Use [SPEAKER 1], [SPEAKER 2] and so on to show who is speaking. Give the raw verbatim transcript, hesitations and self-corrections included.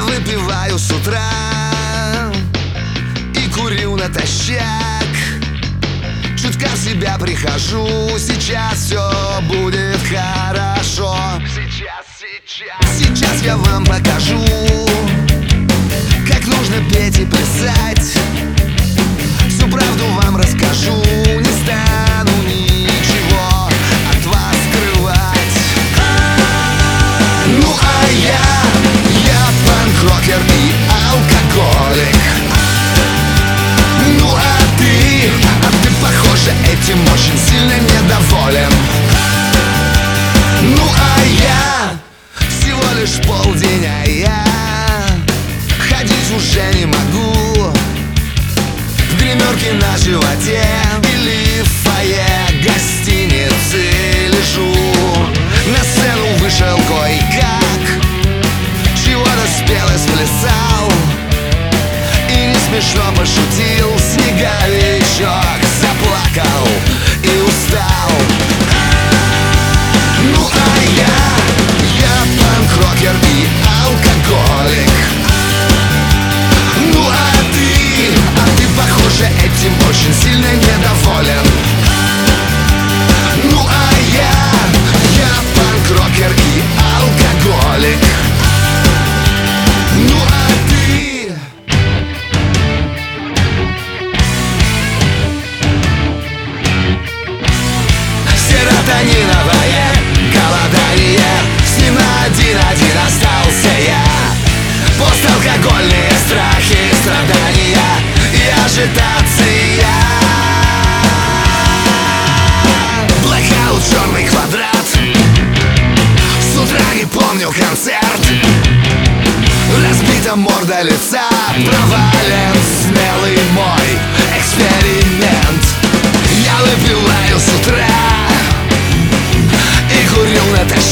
[SPEAKER 1] Я выпиваю с утра и курю натощак. Чутка в себя прихожу, сейчас все будет хорошо. Сейчас, сейчас, сейчас я вам покажу, как нужно петь и плясать. Всю правду вам расскажу, не стану ничего от вас скрывать. Ну а я, я панк-рокер и алкоголик. Ну а ты, а ты, похоже, этим очень сильно недоволен. Ну а я всего лишь полдень, а я ходить уже не могу. В гримерке на животе или в фойе гостиницы лежу. На сцену вышел кое-как, чего-то спел и сплясал, и не смешно пошутил. Снеговичок заплакал и устал. Ну а я, я панк-рокер и алкоголик. Ну а ты, а ты, похоже, этим очень сильно недоволен. Ну а я, я панк-рокер и алкоголик. Ну а ты... Серотониновое голодание, с ним один-один остался я. Посталкогольные страхи, страдания и ажитация. Блэкаут, черный квадрат, с утра не помню концерт. Разбита морда лица, провален смелый мой эксперимент. Я выпиваю с утра и курю натощак.